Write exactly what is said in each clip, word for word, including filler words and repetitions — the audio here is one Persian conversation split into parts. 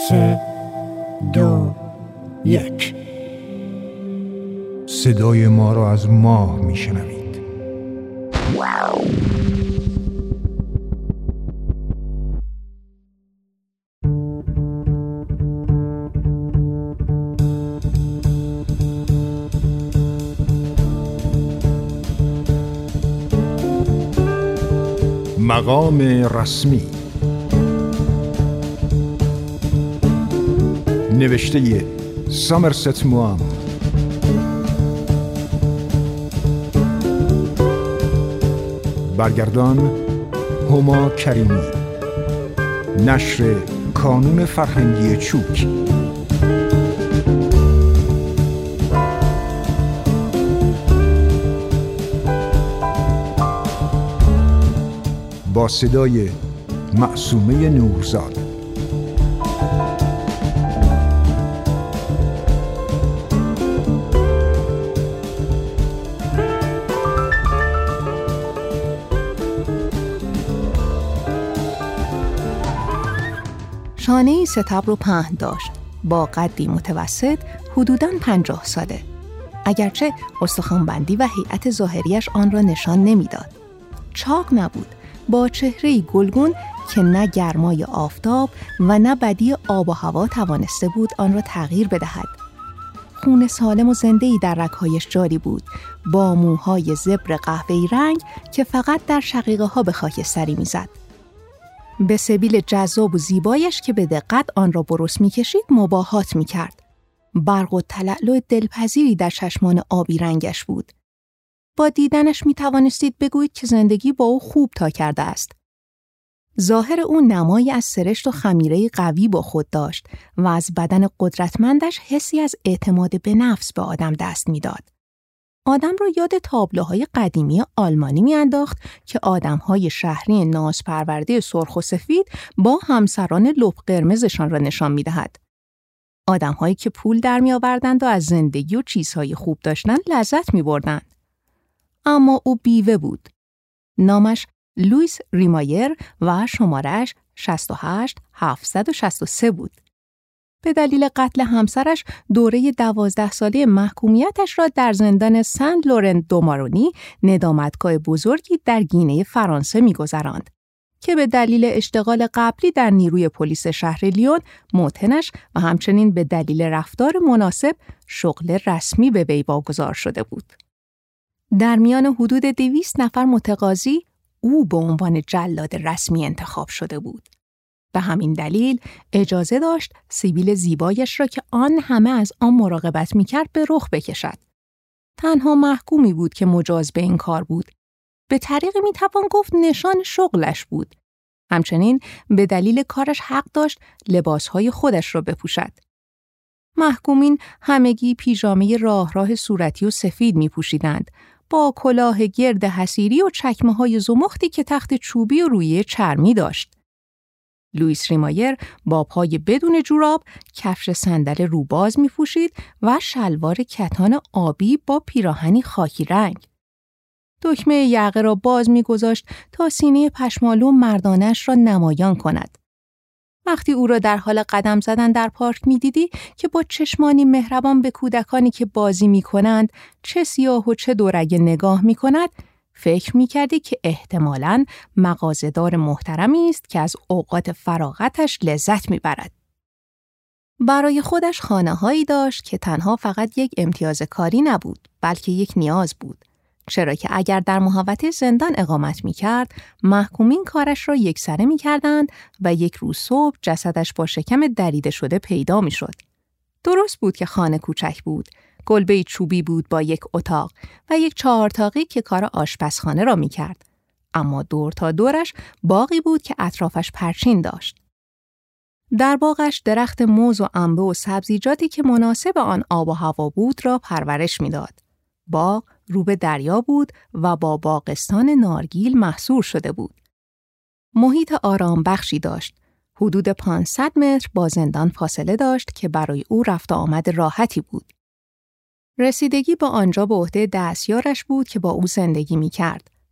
سه دو یک. صدای ما را از ماه میشنوید. مقام رسمی. نوشته سامرست موام، برگردان هما کریمی، نشر کانون فرهنگی چوک. با صدای معصومه نورزاد. شانه‌ای ستبر رو پهن داشت، با قدی متوسط، حدوداً پنجاه ساله. اگرچه استخوان‌بندی و هیئت ظاهریش آن را نشان نمیداد. چاق نبود، با چهره‌ای گلگون که نه گرمای آفتاب و نه بدی آب و هوا توانسته بود آن را تغییر بدهد. خون سالم و زنده‌ای در رگ‌هایش جاری بود، با موهای زبر قهوه‌ای رنگ که فقط در شقیقه‌ها به خاکستری می‌زد. به سبیل جذاب و زیبایش که به دقت آن را برس می‌کشید مباهات می‌کرد. برق و تلألؤ دلپذیری در چشمان آبی رنگش بود. با دیدنش می‌توانستید بگویید که زندگی با او خوب تا کرده است. ظاهر او نمایی از سرشت و خمیره قوی با خود داشت و از بدن قدرتمندش حسی از اعتماد به نفس به آدم دست می‌داد. آدم را یاد تابلوهای قدیمی آلمانی می‌انداخت که آدم‌های شهری نازپرورده سرخ و سفید با همسران لپ قرمزشان را نشان می‌دهد. آدم‌هایی که پول در می‌آوردند و از زندگی و چیزهای خوب داشتند لذت می‌بردند. اما او بیوه بود. نامش لوئیس ریمایر و شماره‌اش شصت و هشت هفتصد و شصت و سه بود. به دلیل قتل همسرش دوره دوازده ساله محکومیتش را در زندان سن لورن دومارونی، ندامتگاه بزرگی در گینه فرانسه می‌گذراند که به دلیل اشتغال قبلی در نیروی پلیس شهر لیون موطنش و همچنین به دلیل رفتار مناسب شغل رسمی به وی واگذار شده بود. در میان حدود دویست نفر متقاضی او به عنوان جلاد رسمی انتخاب شده بود. به همین دلیل اجازه داشت سیبیل زیبایش را که آن همه از آن مراقبت می‌کرد به رخ بکشد. تنها محکومی بود که مجاز به این کار بود. به طریقی می‌توان گفت نشان شغلش بود. همچنین به دلیل کارش حق داشت لباسهای خودش را بپوشد. محکومین همگی پیژامه راه راه صورتی و سفید می‌پوشیدند، با کلاه گرد حصیری و چکمه‌های زمختی که تخت چوبی و رویه چرمی داشت. لوئیس ریمایر با پای بدون جوراب کفش صندل روباز می‌پوشید و شلوار کتان آبی با پیراهنی خاکی رنگ. دکمه یقه را باز می‌گذاشت تا سینه پشمالو مردانش را نمایان کند. وقتی او را در حال قدم زدن در پارک می‌دیدی که با چشمانی مهربان به کودکانی که بازی می‌کنند، چه سیاه و چه دورگه نگاه می‌کند، فکر می‌کردی که احتمالاً مغازه‌دار محترمی است که از اوقات فراغتش لذت می‌برد. برای خودش خانه‌هایی داشت که تنها فقط یک امتیاز کاری نبود، بلکه یک نیاز بود. چرا که اگر در محوطه زندان اقامت می‌کرد، محکومین کارش را یکسره می‌کردند و یک روز صبح جسدش با شکم دریده شده پیدا می‌شد. درست بود که خانه کوچک بود. کلبه چوبی بود با یک اتاق و یک چهارتاقی که کار آشپزخانه را می‌کرد. اما دور تا دورش باغی بود که اطرافش پرچین داشت. در باغش درخت موز و انبه و سبزیجاتی که مناسب آن آب و هوا بود را پرورش می‌داد. باغ رو به دریا بود و با باغستان نارگیل محصور شده بود. محیط آرام بخشی داشت. حدود پانصد متر با زندان فاصله داشت که برای او رفت و آمد راحتی بود. رسیدگی با آنجا به عهده دستیارش بود که با او زندگی می کرد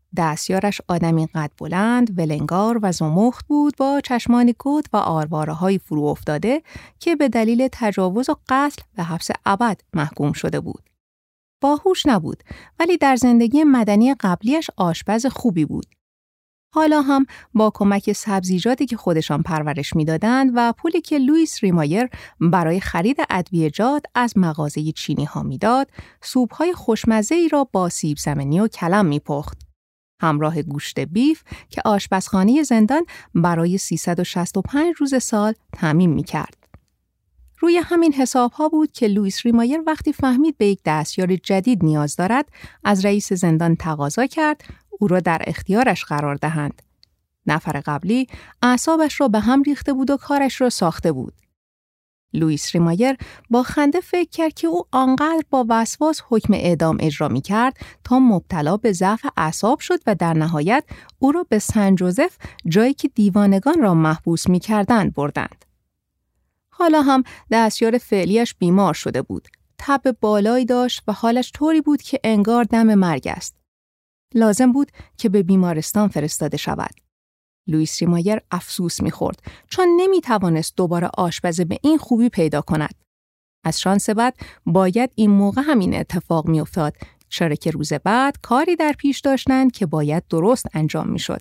دستیارش آدمی قد بلند، ولنگار و زمخت بود با چشمانی کد و آرواره‌های فرو افتاده که به دلیل تجاوز و قتل به حبس ابد محکوم شده بود. باهوش نبود، ولی در زندگی مدنی قبلیش آشپز خوبی بود. حالا هم با کمک سبزیجاتی که خودشان پرورش می‌دادند و پولی که لوئیس ریمایر برای خرید ادویه‌جات از مغازه چینی‌ها می‌داد، سوپ‌های خوشمزه‌ای را با سیب زمینی و کلم می‌پخت. همراه گوشت بیف که آشپزخانه زندان برای سیصد و شصت و پنج روز سال تامین می‌کرد. روی همین حساب‌ها بود که لوئیس ریمایر وقتی فهمید به یک دستیار جدید نیاز دارد، از رئیس زندان تقاضا کرد او را در اختیارش قرار دهند. نفر قبلی اعصابش را به هم ریخته بود و کارش را ساخته بود. لوئیس ریمایر با خنده فکر کرد که او آنقدر با وسواس حکم اعدام اجرا می کرد تا مبتلا به ضعف اعصاب شد و در نهایت او را به سن جوزف، جایی که دیوانگان را محبوس می کردند، بردند. حالا هم دستیار فعلیش بیمار شده بود. تب بالایی داشت و حالش طوری بود که انگار دم مرگ است. لازم بود که به بیمارستان فرستاده شود. لوئیس ریمایر افسوس می‌خورد چون نمی‌توانست دوباره آشپز به این خوبی پیدا کند. از شانس بد باید این موقع همین اتفاق می‌افتاد، چرا که روز بعد کاری در پیش داشتند که باید درست انجام می‌شد.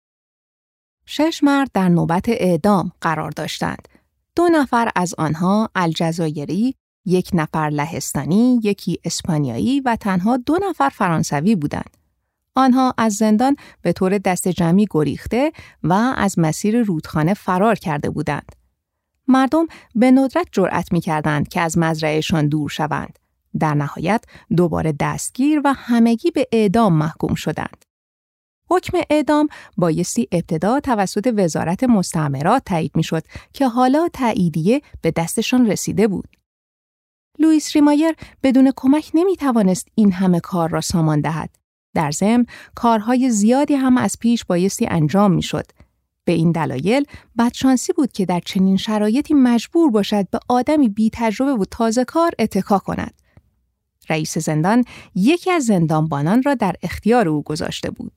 شش مرد در نوبت اعدام قرار داشتند. دو نفر از آنها الجزایری، یک نفر لهستانی، یکی اسپانیایی و تنها دو نفر فرانسوی بودند. آنها از زندان به طور دست جمعی گریخته و از مسیر رودخانه فرار کرده بودند. مردم به ندرت جرأت می‌کردند که از مزرعه‌شان دور شوند. در نهایت دوباره دستگیر و همگی به اعدام محکوم شدند. حکم اعدام بایستی ابتدا توسط وزارت مستعمرات تایید می‌شد که حالا تاییدیه به دستشان رسیده بود. لوئیس ریمایر بدون کمک نمی‌توانست این همه کار را سامان دهد. در ضمن کارهای زیادی هم از پیش بایستی انجام می‌شد. به این دلایل بدشانسی بود که در چنین شرایطی مجبور باشد به آدمی بی تجربه و تازه کار اتکا کند. رئیس زندان یکی از زندانبانان را در اختیار او گذاشته بود.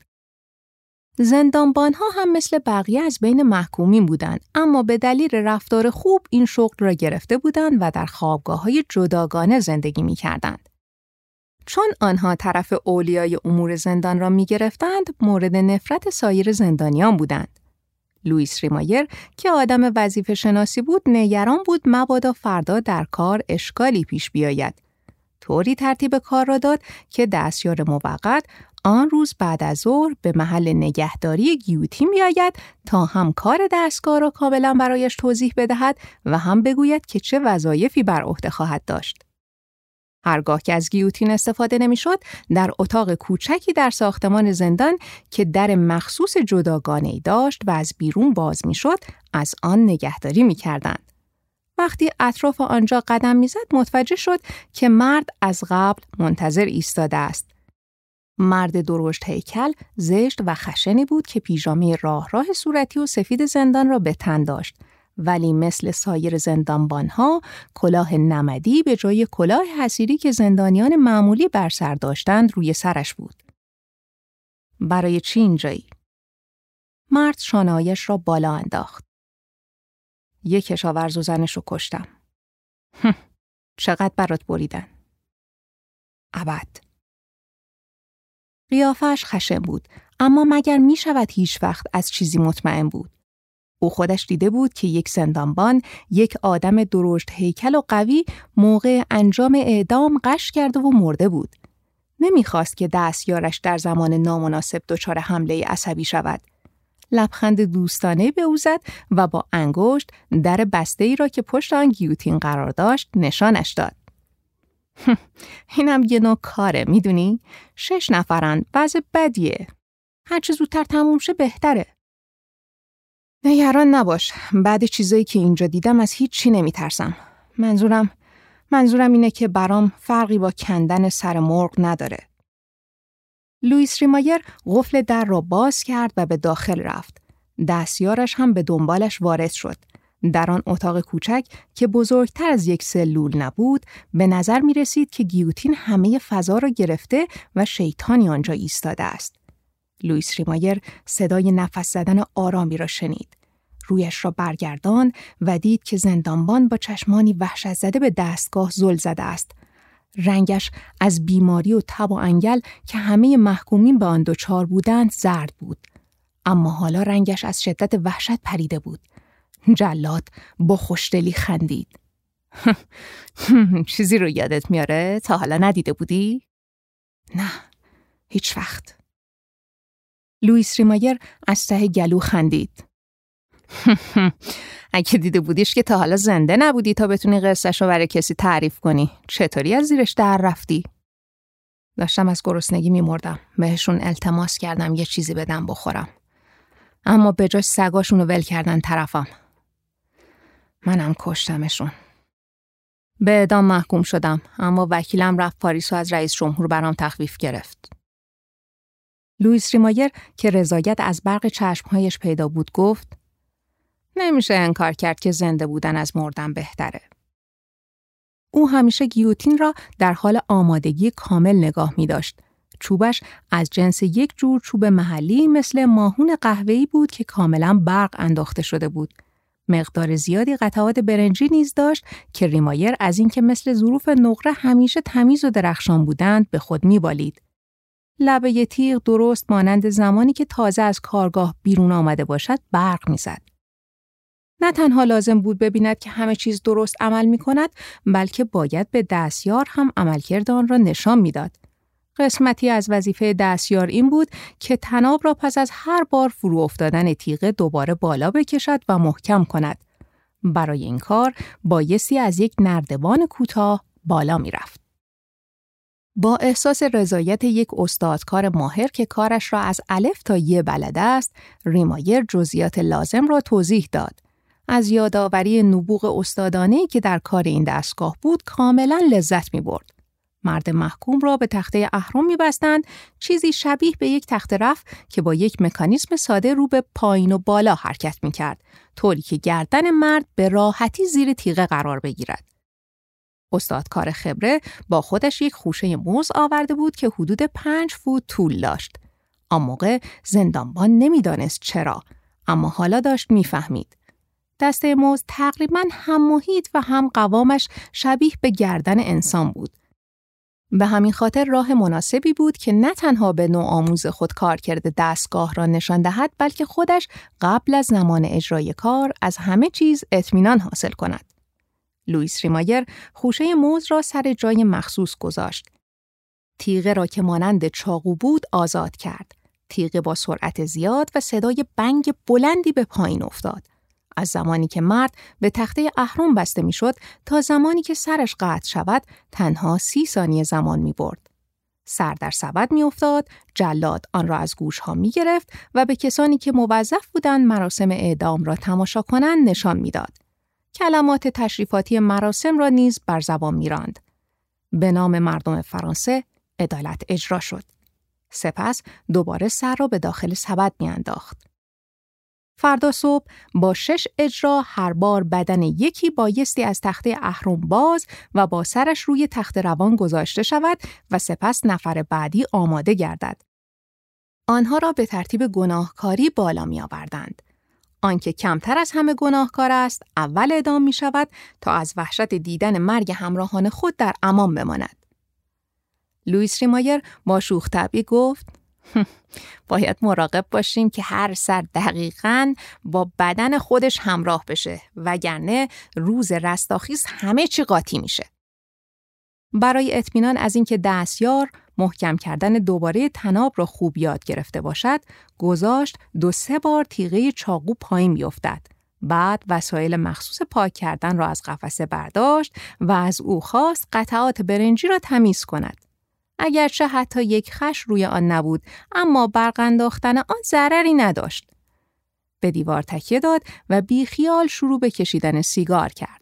زندانبانها هم مثل بقیه از بین محکومین بودند، اما به دلیل رفتار خوب این شغل را گرفته بودند و در خوابگاه‌های جداگانه زندگی می‌کردند. چون آنها طرف اولیای امور زندان را می‌گرفتند، مورد نفرت سایر زندانیان بودند. لوئیس ریمایر که آدم وظیفه شناسی بود، نگران بود مبادا فردا در کار اشکالی پیش بیاید. طوری ترتیب کار را داد که دستیار موقت آن روز بعد از ظهر به محل نگهداری گیوتین بیاید تا هم کار دستگاه را کاملا برایش توضیح بدهد و هم بگوید که چه وظایفی بر عهده خواهد داشت. هرگاه که از گیوتین استفاده نمی‌شد، در اتاق کوچکی در ساختمان زندان که در مخصوص جداگانه‌ای داشت و از بیرون باز می‌شد، از آن نگهداری می‌کردند. وقتی اطراف آنجا قدم می‌زد، متوجه شد که مرد از قبل منتظر ایستاده است. مرد درشت هیکل، زشت و خشنی بود که پیژامه راه راه صورتی و سفید زندان را به تن داشت، ولی مثل سایر زندانبانها کلاه نمدی به جای کلاه حصیری که زندانیان معمولی بر سر داشتند روی سرش بود. برای چی اینجایی؟ مرد شانه‌هایش را بالا انداخت. یک کشاورز و زنش رو کشتم. چقدر برات بریدن؟ ابد. قیافه‌اش خشن بود، اما مگر می شود هیچ وقت از چیزی مطمئن بود؟ او خودش دیده بود که یک زندانبان، یک آدم درشت هیکل و قوی، موقع انجام اعدام غش کرده و مرده بود. نمیخواست که دستیارش در زمان نامناسب دچار حمله عصبی شود. لبخند دوستانه به او زد و با انگشت در بسته‌ای را که پشت آن گیوتین قرار داشت نشانش داد. اینم یه نوع کاره، میدونی؟ شش نفرن، وضع بدیه. هرچه زودتر تموم شه بهتره. نگران نباش، بعد چیزایی که اینجا دیدم از هیچ چی نمیترسم. منظورم منظورم اینه که برام فرقی با کندن سر مرغ نداره. لوئیس ریمایر قفل در را باز کرد و به داخل رفت. دستیارش هم به دنبالش وارد شد. در آن اتاق کوچک که بزرگتر از یک سلول نبود، به نظر می رسید که گیوتین همه فضا را گرفته و شیطانی آنجا ایستاده است. لوئیس ریمایر صدای نفس زدن آرامی را شنید. رویش را برگرداند و دید که زندانبان با چشمانی وحشت زده به دستگاه زل زده است. رنگش از بیماری و تب و انگل که همه محکومین به آن دچار بودند زرد بود. اما حالا رنگش از شدت وحشت پریده بود. جلاد با خوشدلی خندید. چیزی رو یادت میاره؟ تا حالا ندیده بودی؟ نه، هیچ وقت. لوئیس ریمایر از ته گلو خندید. اگه دیده بودیش که تا حالا زنده نبودی تا بتونی قصه‌ش رو برای کسی تعریف کنی. چطوری از زیرش در رفتی؟ داشتم از گرسنگی میمردم. بهشون التماس کردم یه چیزی بدم بخورم. اما به جاش سگاشون رو ول کردن طرفم. منم کشتمشون. به اعدام محکوم شدم، اما وکیلم رفت پاریس و از رئیس جمهور برام تخفیف گرفت. لوئیس ریمایر که رضایت از برق چشمهایش پیدا بود گفت: نمیشه انکار کرد که زنده بودن از مردن بهتره. او همیشه گیوتین را در حال آمادگی کامل نگاه می داشت. چوبش از جنس یک جور چوب محلی مثل ماهون قهوه‌ای بود که کاملا برق انداخته شده بود. مقدار زیادی قطعات برنجی نیز داشت که ریمایر از اینکه مثل ظروف نقره همیشه تمیز و درخشان بودند به خود می‌بالید. لبه تیغ درست مانند زمانی که تازه از کارگاه بیرون آمده باشد برق می‌زد. نه تنها لازم بود ببیند که همه چیز درست عمل می‌کند، بلکه باید به دستیار هم عملکرد آن را نشان می‌داد. قسمتی از وظیفه دستیار این بود که طناب را پس از هر بار فرو افتادن تیغ دوباره بالا بکشد و محکم کند. برای این کار بایستی از یک نردبان کوتاه بالا می رفت. با احساس رضایت یک استادکار ماهر که کارش را از الف تا ی بلد است، ریمایر جزئیات لازم را توضیح داد. از یادآوری نبوغ استادانه‌ای که در کار این دستگاه بود کاملا لذت می برد. مرد محکوم را به تخته اهرم می‌بستند، چیزی شبیه به یک تخت رفع که با یک مکانیزم ساده رو به پایین و بالا حرکت می‌کرد، طوری که گردن مرد به راحتی زیر تیغه قرار بگیرد. استادکار خبره با خودش یک خوشه موز آورده بود که حدود پنج فوت طول داشت. آن موقع زندانبان نمی‌دانست چرا، اما حالا داشت می‌فهمید. دسته موز تقریباً هم محیط و هم قوامش شبیه به گردن انسان بود. به همین خاطر راه مناسبی بود که نه تنها به نوآموز خود کارکرد دستگاه را نشان دهد، بلکه خودش قبل از زمان اجرای کار از همه چیز اطمینان حاصل کند. لوئیس ریمایر خوشه موز را سر جای مخصوص گذاشت. تیغه را که مانند چاقو بود آزاد کرد. تیغه با سرعت زیاد و صدای بنگ بلندی به پایین افتاد. از زمانی که مرد به تخته اهرم بسته می شد تا زمانی که سرش قطع شود تنها سی ثانیه زمان می برد. سر در سبد می افتاد، جلاد آن را از گوش ها می گرفت و به کسانی که موظف بودند مراسم اعدام را تماشا کنند نشان می داد. کلمات تشریفاتی مراسم را نیز بر زبان می راند. به نام مردم فرانسه عدالت اجرا شد. سپس دوباره سر را به داخل سبد می انداخت. فردا صبح با شش اجرا هر بار بدن یکی بایستی از تخته اهرم باز و با سرش روی تخت روان گذاشته شود و سپس نفر بعدی آماده گردد. آنها را به ترتیب گناهکاری بالا می آوردند. آنکه کمتر از همه گناهکار است اول اعدام می شود تا از وحشت دیدن مرگ همراهان خود در امان بماند. لوئیس ریمایر با شوخ طبعی گفت: باید مراقب باشیم که هر سر دقیقاً با بدن خودش همراه بشه، وگرنه روز رستاخیز همه چی قاطی میشه. برای اطمینان از اینکه دستیار محکم کردن دوباره طناب را خوب یاد گرفته باشد، گذاشت دو سه بار تیغه چاقو پایین بیفتد. بعد وسایل مخصوص پاک کردن را از قفسه برداشت و از او خواست قطعات برنجی را تمیز کند. اگرچه حتی یک خش روی آن نبود، اما برق انداختن آن ضرری نداشت. به دیوار تکیه داد و بی خیال شروع به کشیدن سیگار کرد.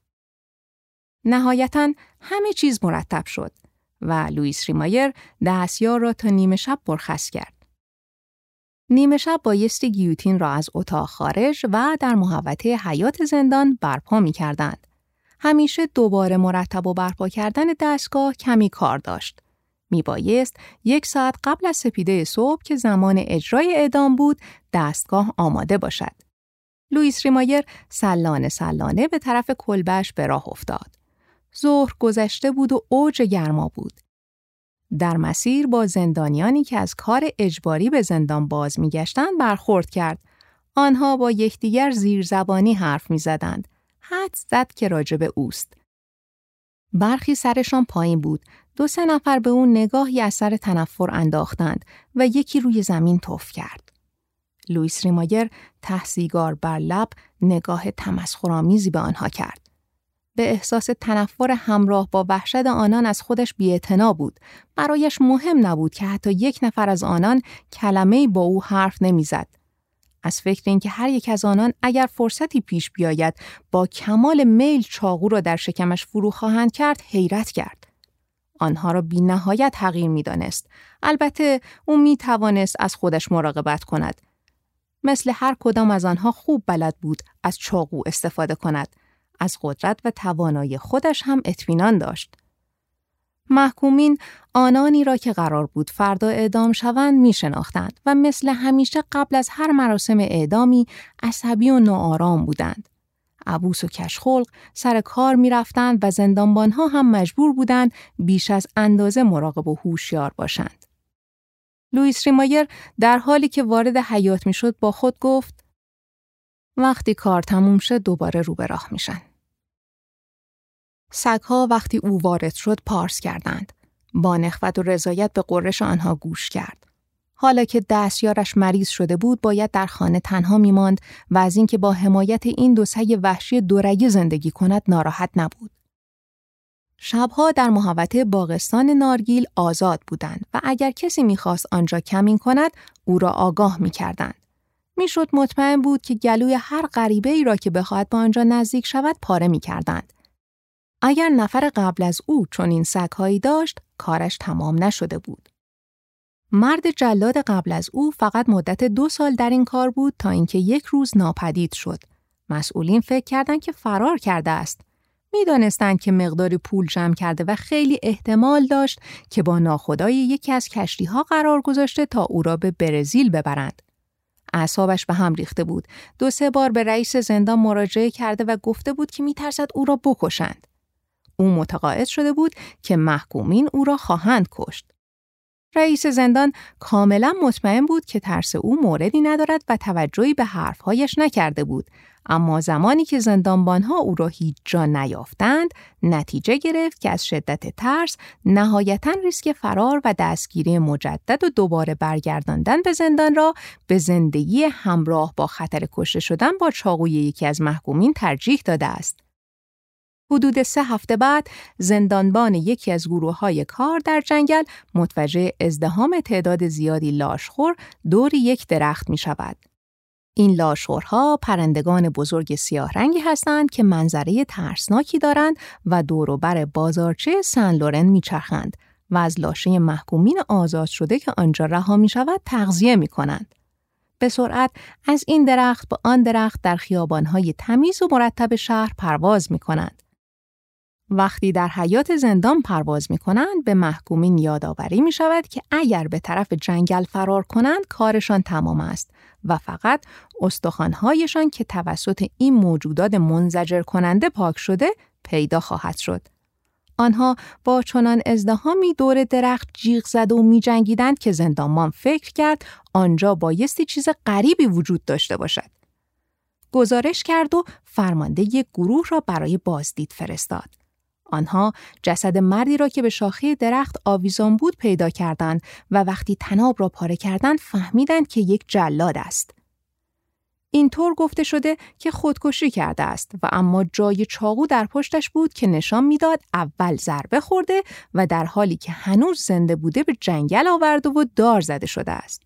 نهایتاً همه چیز مرتب شد و لوئیس ریمایر دستیار را تا نیمه شب مرخص کرد. نیمه شب بایستی گیوتین را از اتاق خارج و در محوطه حیاط زندان برپا می کردند. همیشه دوباره مرتب و برپا کردن دستگاه کمی کار داشت. میبایست یک ساعت قبل از سپیده صبح که زمان اجرای اعدام بود دستگاه آماده باشد. لوئیس ریمایر سلانه سلانه به طرف کلبه‌اش به راه افتاد. ظهر گذشته بود و اوج گرما بود. در مسیر با زندانیانی که از کار اجباری به زندان باز میگشتند برخورد کرد. آنها با یکدیگر زیرزبانی حرف میزدند. حدس زد که راجب اوست. برخی سرشان پایین بود. دو سه نفر به اون نگاهی از سر تنفر انداختند و یکی روی زمین تف کرد. لوئیس ریمایر ته سیگار بر لب نگاه تمسخرآمیزی به آنها کرد. به احساس تنفر همراه با وحشت آنان از خودش بی‌اعتنا بود. برایش مهم نبود که حتی یک نفر از آنان کلمه‌ای با او حرف نمیزد. از فکر اینکه هر یک از آنان اگر فرصتی پیش بیاید با کمال میل چاقو را در شکمش فرو خواهند کرد حیرت کرد. آنها را بی نهایت حقیر می دانست. البته او می توانست از خودش مراقبت کند. مثل هر کدام از آنها خوب بلد بود از چاقو استفاده کند. از قدرت و توانایی خودش هم اطمینان داشت. محکومین آنانی را که قرار بود فردا اعدام شوند می شناختند و مثل همیشه قبل از هر مراسم اعدامی عصبی و ناآرام بودند. عبوس و کشخلق سر کار می رفتند و زندانبانها هم مجبور بودند بیش از اندازه مراقب و هوشیار باشند. لوئیس ریمایر در حالی که وارد حیاط می شد با خود گفت وقتی کار تموم شد دوباره رو به راه میشن. سگ‌ها وقتی او وارد شد پارس کردند. با نخوت و رضایت به غرش آنها گوش کرد. حالا که دستیارش مریض شده بود باید در خانه تنها میماند و از اینکه با حمایت این دو سگ وحشی دورگه زندگی کند ناراحت نبود. شبها در محوطه باغستان نارگیل آزاد بودند و اگر کسی میخواست آنجا کمین کند او را آگاه میکردند. میشد مطمئن بود که گلوی هر غریبه ای را که بخواهد با آنجا نزدیک شود پاره میکردند. اگر نفر قبل از او چون این سگ‌هایی داشت کارش تمام نشده بود. مرد جلاد قبل از او فقط مدت دو سال در این کار بود تا اینکه یک روز ناپدید شد. مسئولین فکر کردند که فرار کرده است. می‌دانستند که مقداری پول جمع کرده و خیلی احتمال داشت که با ناخدای یکی از کشتی‌ها قرار گذاشته تا او را به برزیل ببرند. اعصابش به هم ریخته بود. دو سه بار به رئیس زندان مراجعه کرده و گفته بود که می‌ترسد او را بکشند. او متقاعد شده بود که محکومین او را خواهند کشت. رئیس زندان کاملا مطمئن بود که ترس او موردی ندارد و توجهی به حرفهایش نکرده بود، اما زمانی که زندانبانها او را هیچ جا نیافتند، نتیجه گرفت که از شدت ترس نهایتاً ریسک فرار و دستگیری مجدد و دوباره برگرداندن به زندان را به زندگی همراه با خطر کشته شدن با چاقوی یکی از محکومین ترجیح داده است. حدود سه هفته بعد زندانبان یکی از گروه‌های کار در جنگل متوجه ازدحام تعداد زیادی لاشخور دور یک درخت می شود. این لاشخورها پرندگان بزرگ سیاه رنگی هستند که منظره ترسناکی دارند و دور و بر بازارچه سن لورن می چرخند و از لاشه محکومین آزاد شده که آنجا رها می شود تغذیه می کنند. به سرعت از این درخت به آن درخت در خیابان‌های تمیز و مرتب شهر پرواز می کنند. وقتی در حیاط زندان پرواز می کنند به محکومین یادآوری می شود که اگر به طرف جنگل فرار کنند کارشان تمام است و فقط استخوان‌هایشان که توسط این موجودات منزجر کننده پاک شده پیدا خواهد شد. آنها با چنان ازدحامی دور درخت جیغ زده و می جنگیدند که زندانبان فکر کرد آنجا بایستی چیز غریبی وجود داشته باشد. گزارش کرد و فرمانده یک گروه را برای بازدید فرستاد. آنها جسد مردی را که به شاخه درخت آویزان بود پیدا کردند و وقتی طناب را پاره کردند فهمیدند که یک جلاد است. اینطور گفته شده که خودکشی کرده است و اما جای چاقو در پشتش بود که نشان میداد اول ضربه خورده و در حالی که هنوز زنده بوده به جنگل آورده و دار زده شده است.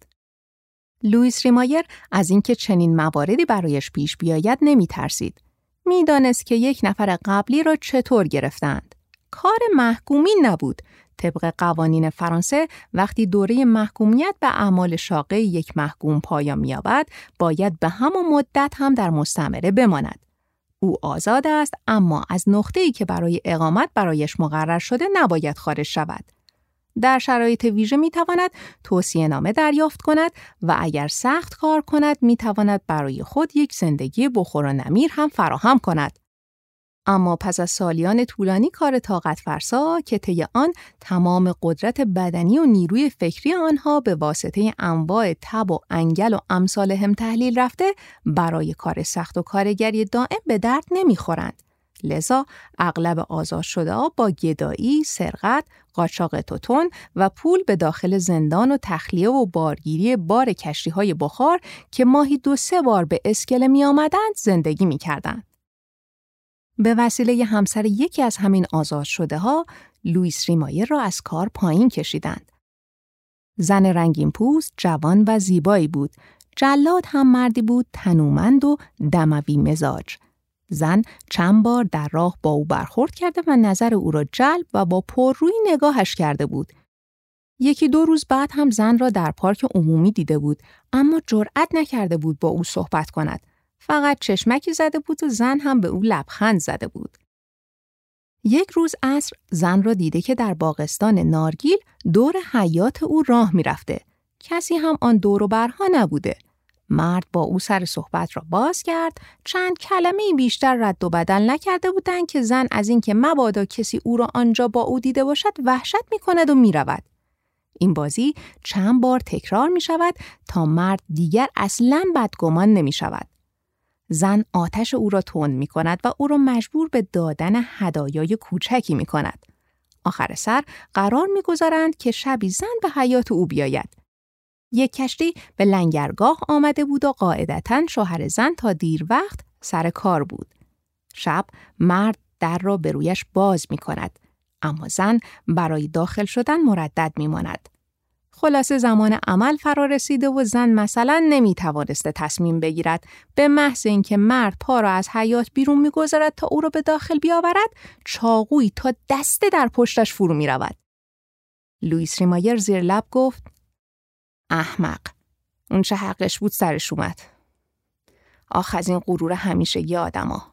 لوئیس ریمایر از اینکه چنین مواردی برایش پیش بیاید نمی ترسید. می دانست که یک نفر قبلی را چطور گرفتند. کار محکومین نبود. طبق قوانین فرانسه وقتی دوره محکومیت به اعمال شاقه یک محکوم پایان می‌یابد، باید به همان مدت هم در مستعمره بماند. او آزاد است اما از نقطه‌ای که برای اقامت برایش مقرر شده نباید خارج شود. در شرایط ویژه می تواند توصیه نامه دریافت کند و اگر سخت کار کند می تواند برای خود یک زندگی بخور و نمیر هم فراهم کند. اما پس از سالیان طولانی کار طاقت فرسا که طی آن تمام قدرت بدنی و نیروی فکری آنها به واسطه انواع تب و انگل و امثال هم تحلیل رفته، برای کار سخت و کارگری دائم به درد نمیخورند. لذا اغلب آزاد شده‌ها با گدایی، سرقت، قاچاق توتون و پول به داخل زندان و تخلیه و بارگیری بار کشتی‌های بخار که ماهی دو سه بار به اسکله می آمدند زندگی می کردند. به وسیله همسر یکی از همین آزاد شده ها، لوئیس ریمایر را از کار پایین کشیدند. زن رنگین پوست، جوان و زیبایی بود. جلاد هم مردی بود تنومند و دموی مزاج. زن چند بار در راه با او برخورد کرده و نظر او را جلب و با پررویی نگاهش کرده بود. یکی دو روز بعد هم زن را در پارک عمومی دیده بود، اما جرأت نکرده بود با او صحبت کند. فقط چشمکی زده بود و زن هم به او لبخند زده بود. یک روز عصر زن را دیده که در باغستان نارگیل دور حیاط او راه می رفته. کسی هم آن دور و برها نبوده. مرد با او سر صحبت را باز کرد، چند کلمه بیشتر رد و بدل نکرده بودند که زن از این که مبادا کسی او را آنجا با او دیده باشد وحشت می کند و می رود. این بازی چند بار تکرار می شود تا مرد دیگر اصلاً بدگمان نمی شود. زن آتش او را تند می کند و او را مجبور به دادن هدایای کوچکی می کند. آخر سر قرار می گذارند که شبی زن به حیاط او بیاید. یک کشتی به لنگرگاه آمده بود و قاعدتاً شوهر زن تا دیر وقت سر کار بود. شب مرد در را به رویش باز می کند، اما زن برای داخل شدن مردد می ماند. خلاصه زمان عمل فرا رسیده و زن مثلا نمی توانسته تصمیم بگیرد. به محض اینکه مرد پا را از حیاط بیرون می گذارد تا او را به داخل بیاورد، چاقویی تا دسته در پشتش فرو می رود. لوئیس ریمایر زیر لب گفت: احمق، اون چه حقش بود سرش اومد. آخ از این غرور همیشگی آدما.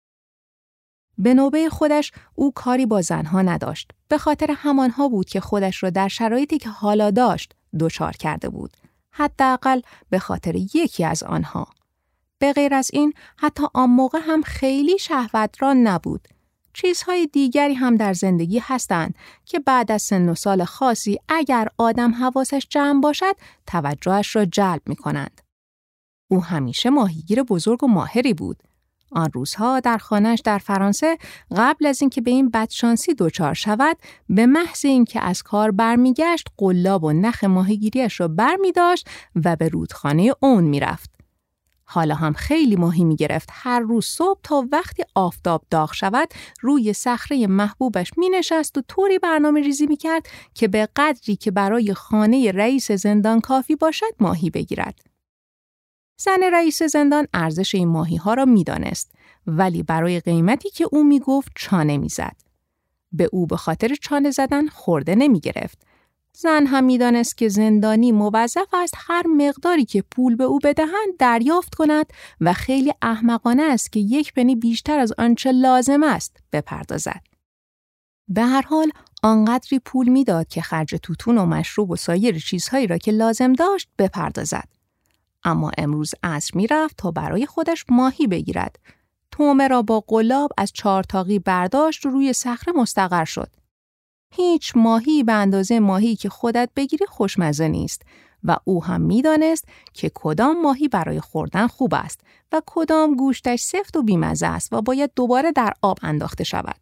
به نوبه خودش او کاری با زنها نداشت. به خاطر همانها بود که خودش را در شرایطی که حالا داشت دچار کرده بود. حداقل به خاطر یکی از آنها. به غیر از این حتی آن موقع هم خیلی شهوتران نبود. چیزهای دیگری هم در زندگی هستند که بعد از سن و سال خاصی اگر آدم حواسش جمع باشد توجهش را جلب می کنند. او همیشه ماهیگیر بزرگ و ماهری بود. آن روزها در خانه‌اش در فرانسه قبل از اینکه به این بدشانسی دچار شود، به محض اینکه از کار برمیگشت قلاب و نخ ماهیگیریش را برمی‌داشت و به رودخانه اون میرفت. حالا هم خیلی ماهی میگرفت. هر روز صبح تا وقتی آفتاب داغ شود روی صخره محبوبش مینشست و طوری برنامه ریزی میکرد که به قدری که برای خانه رئیس زندان کافی باشد ماهی بگیرد. زن رئیس زندان ارزش این ماهی ها را میدانست، ولی برای قیمتی که او میگفت چانه میزد. به او به خاطر چانه زدن خورده نمی گرفت. زن هم میدانست که زندانی موظف است هر مقداری که پول به او بدهند دریافت کند و خیلی احمقانه است که یک پنی بیشتر از آنچه لازم است بپردازد. به هر حال آنقدری پول میداد که خرج توتون و مشروب و سایر چیزهایی را که لازم داشت بپردازد. اما امروز عصر می رفت تا برای خودش ماهی بگیرد. تومه را با قلاب از چارتاقی برداشت و روی صخره مستقر شد. هیچ ماهی به اندازه ماهی که خودت بگیری خوشمزه نیست و او هم می دانست که کدام ماهی برای خوردن خوب است و کدام گوشتش سفت و بیمزه است و باید دوباره در آب انداخته شود.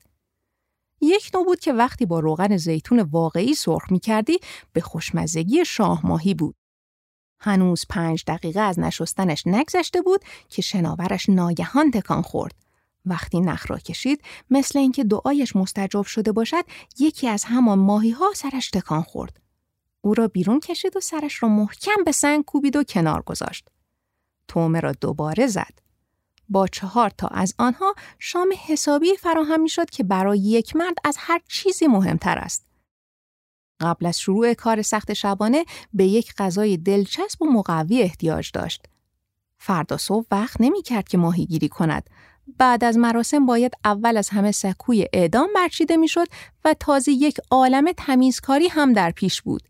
یک نوع بود که وقتی با روغن زیتون واقعی سرخ می کردی به خوشمزگی شاه ماهی بود. هنوز پنج دقیقه از نشستنش نگذشته بود که شناورش ناگهان تکان خورد. وقتی نخ را کشید مثل اینکه دعایش مستجاب شده باشد یکی از همان ماهی ها سرش تکان خورد. او را بیرون کشید و سرش را محکم به سنگ کوبید و کنار گذاشت. تومه را دوباره زد. با چهار تا از آنها شام حسابی فراهم می شد که برای یک مرد از هر چیزی مهمتر است. قبل از شروع کار سخت شبانه به یک غذای دلچسب و مقوی احتیاج داشت. فردا صبح وقت نمی کرد که ماهیگیری کند. بعد از مراسم باید اول از همه سکوی اعدام برچیده میشد و تازه یک عالم تمیزکاری هم در پیش بود.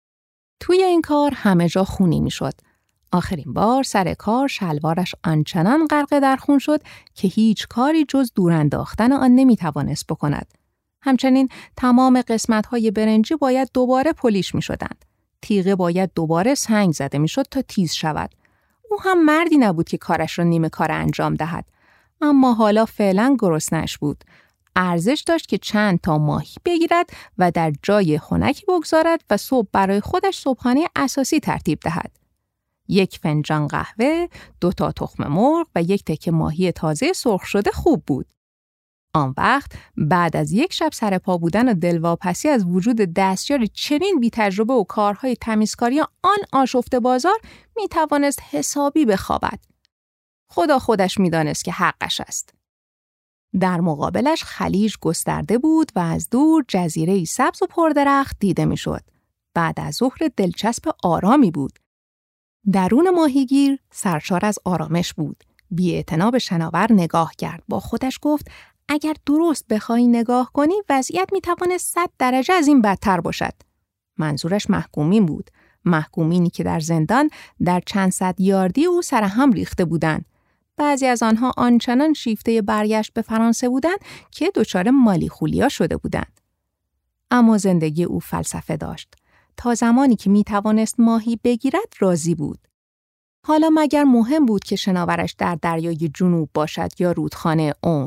توی این کار همه جا خونی میشد. آخرین بار سر کار شلوارش آنچنان غرق در خون شد که هیچ کاری جز دور انداختن آن نمیتوانست بکند. همچنین تمام قسمت‌های برنجی باید دوباره پلیش می‌شدند. تیغه باید دوباره سنگ زده می‌شد تا تیز شود. او هم مردی نبود که کارش را نیمه کار انجام دهد. اما حالا فعلا گرسنه‌اش بود. ارزش داشت که چند تا ماهی بگیرد و در جای خنکی بگذارد و صبح برای خودش صبحانه اساسی ترتیب دهد. یک فنجان قهوه، دو تا تخم مرغ و یک تکه ماهی تازه سرخ شده خوب بود. آن وقت بعد از یک شب سرپا بودن و دلواپسی از وجود دستیاری چنین بی تجربه و کارهای تمیزکاری آن آشفته بازار می توانست حسابی بخوابد. خدا خودش می دانست که حقش است. در مقابلش خلیج گسترده بود و از دور جزیره‌ای سبز و پردرخت دیده می شد. بعد از ظهر دلچسب آرامی بود. درون ماهیگیر سرشار از آرامش بود. بی‌اعتنا به شناور نگاه کرد. با خودش گفت اگر درست بخوای نگاه کنی وضعیت میتواند صد درجه از این بدتر باشد. منظورش محکومین بود. محکومینی که در زندان در چند صد یاردی او سرهم ریخته بودند. بعضی از آنها آنچنان شیفته برگشت به فرانسه بودند که دچار مالی خولیا شده بودند. اما زندگی او فلسفه داشت. تا زمانی که میتوانست ماهی بگیرد راضی بود. حالا مگر مهم بود که شناورش در دریای جنوب باشد یا رودخانه اون؟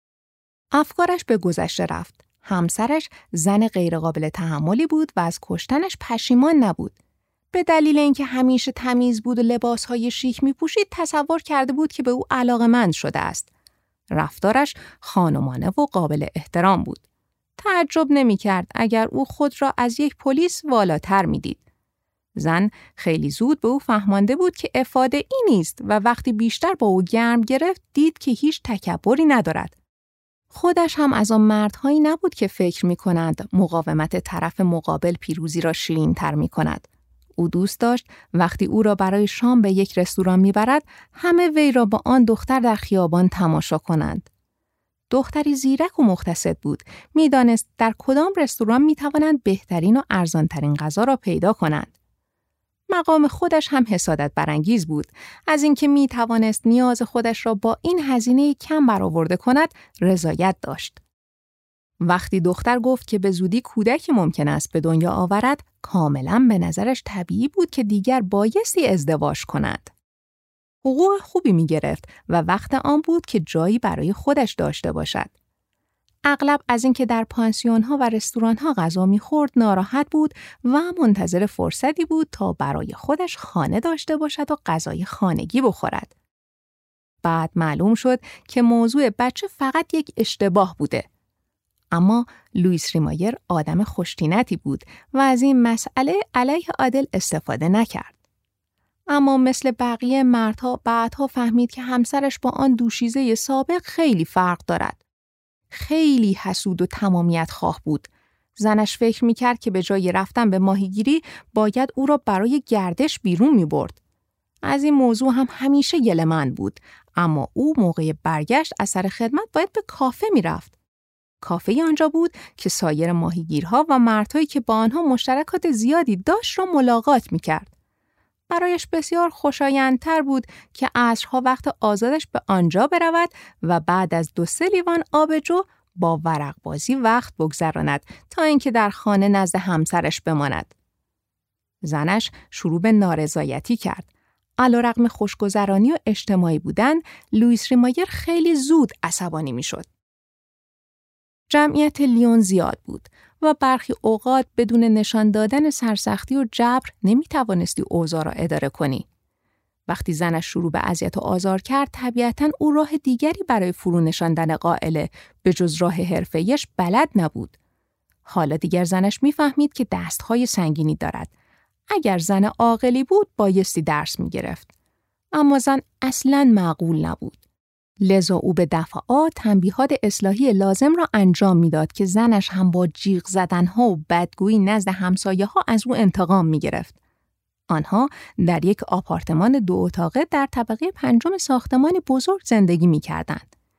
افکارش به گذشته رفت. همسرش زن غیرقابل تحملی بود و از کشتنش پشیمان نبود. به دلیل اینکه همیشه تمیز بود و لباسهای شیک می‌پوشید تصور کرده بود که به او علاقه‌مند شده است. رفتارش خانمانه و قابل احترام بود. تعجب نمی‌کرد اگر او خود را از یک پلیس والاتر می‌دید. زن خیلی زود به او فهمانده بود که افاده این نیست و وقتی بیشتر با او گرم گرفت دید که هیچ تکبری ندارد. خودش هم از آن مردهایی نبود که فکر می‌کنند مقاومت طرف مقابل پیروزی را شیرین‌تر می‌کند. او دوست داشت وقتی او را برای شام به یک رستوران می‌برد، همه وی را با آن دختر در خیابان تماشا کنند. دختری زیرک و مقتصد بود. می‌دانست در کدام رستوران می‌توانند بهترین و ارزان‌ترین غذا را پیدا کنند. مقام خودش هم حسادت برانگیز بود. از اینکه می توانست نیاز خودش را با این هزینه کم برآورده کند، رضایت داشت. وقتی دختر گفت که به زودی کودکی ممکن است به دنیا آورد، کاملاً به نظرش طبیعی بود که دیگر بایستی ازدواج کند. حقوق خوبی می گرفت و وقت آن بود که جایی برای خودش داشته باشد. اغلب از اینکه در پانسیون‌ها و رستوران‌ها غذا می‌خورد ناراحت بود و منتظر فرصتی بود تا برای خودش خانه داشته باشد و غذای خانگی بخورد. بعد معلوم شد که موضوع بچه فقط یک اشتباه بوده. اما لوئیس ریمایر آدم خوش‌طینتی بود و از این مسئله علیه عادل استفاده نکرد. اما مثل بقیه مردها بعدها فهمید که همسرش با آن دوشیزه سابق خیلی فرق دارد. خیلی حسود و تمامیت خواه بود. زنش فکر میکرد که به جای رفتن به ماهیگیری باید او را برای گردش بیرون میبرد. از این موضوع هم همیشه گله‌مند بود، اما او موقع برگشت از سر خدمت باید به کافه میرفت. کافه آنجا بود که سایر ماهیگیرها و مردهایی که با آنها مشترکات زیادی داشت را ملاقات میکرد. برایش بسیار خوشایندتر بود که عصرها وقت آزادش به آنجا برود و بعد از دو سه لیوان آبجو با ورق بازی وقت بگذراند تا اینکه در خانه نزد همسرش بماند. زنش شروع به نارضایتی کرد. علیرغم خوشگذرانی و اجتماعی بودن، لوئیس ریمایر خیلی زود عصبانی میشد. جمعیت لیون زیاد بود و برخی اوقات بدون نشان دادن سرسختی و جبر نمیتوانستی اوضاع را اداره کنی. وقتی زنش شروع به اذیت و آزار کرد، طبیعتاً او راه دیگری برای فرو نشاندن قائله به جز راه حرفه‌ایش بلد نبود. حالا دیگر زنش میفهمید که دستهای سنگینی دارد. اگر زن عاقلی بود بایستی درس میگرفت. اما زن اصلاً معقول نبود. لذا او به دفعات تنبیهات اصلاحی لازم را انجام میداد که زنش هم با جیغ زدنها و بدگویی نزد همسایه‌ها از او انتقام میگرفت. آنها در یک آپارتمان دو اتاقه در طبقه پنجم ساختمانی بزرگ زندگی میکردند.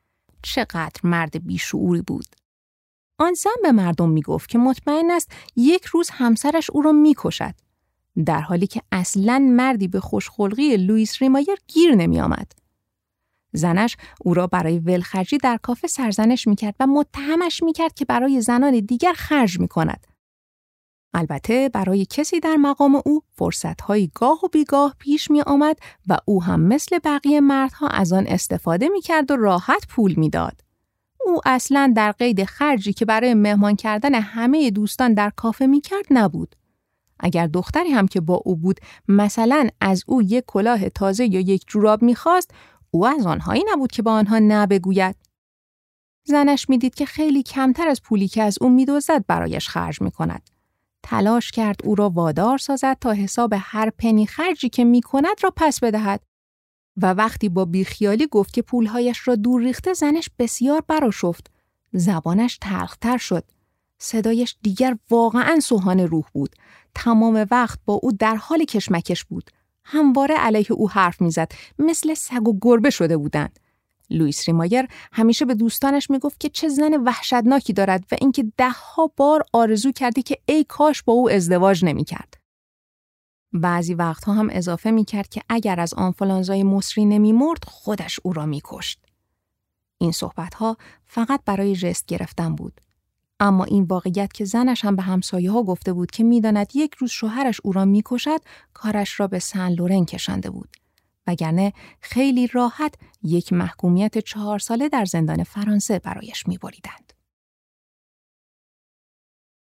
چقدر مرد بیشعوری بود. آن زن به مردم میگفت که مطمئن است یک روز همسرش او را میکشد، در حالی که اصلاً مردی به خوشخلقی لوئیس ریمایر گیر نمی آمد. زنش او را برای ولخرجی در کافه سرزنش میکرد و متهمش میکرد که برای زنان دیگر خرج میکند. البته برای کسی در مقام او فرصت‌های گاه و بیگاه پیش می آمد و او هم مثل بقیه مردها از آن استفاده میکرد و راحت پول میداد. او اصلاً در قید خرجی که برای مهمان کردن همه دوستان در کافه میکرد نبود. اگر دختری هم که با او بود مثلا از او یک کلاه تازه یا یک جوراب میخواست، او از آنهایی نبود که با آنها نه بگوید. زنش میدید که خیلی کمتر از پولی که از او میدزدد برایش خرج میکند. تلاش کرد او را وادار سازد تا حساب هر پنی خرجی که میکند را پس بدهد و وقتی با بیخیالی گفت که پولهایش را دور ریخته، زنش بسیار برآشفت. زبانش تلختر شد. صدایش دیگر واقعاً سوهان روح بود. تمام وقت با او در حال کشمکش بود. همواره علیه او حرف میزد، مثل سگ و گربه شده بودند. لوئیس ریمایر همیشه به دوستانش میگفت که چه زن وحشتناکی دارد و اینکه ده ها بار آرزو کرده که ای کاش با او ازدواج نمیکرد. بعضی وقتها هم اضافه میکرد که اگر از آنفولانزای مصری نمیمرد خودش او را میکشت. این صحبتها فقط برای جست گرفتن بود. اما این واقعیت که زنش هم به همسایه‌ها گفته بود که میداند یک روز شوهرش او را میکشد، کارش را به سن لورن کشانده بود. وگرنه خیلی راحت یک محکومیت چهار ساله در زندان فرانسه برایش می‌بریدند.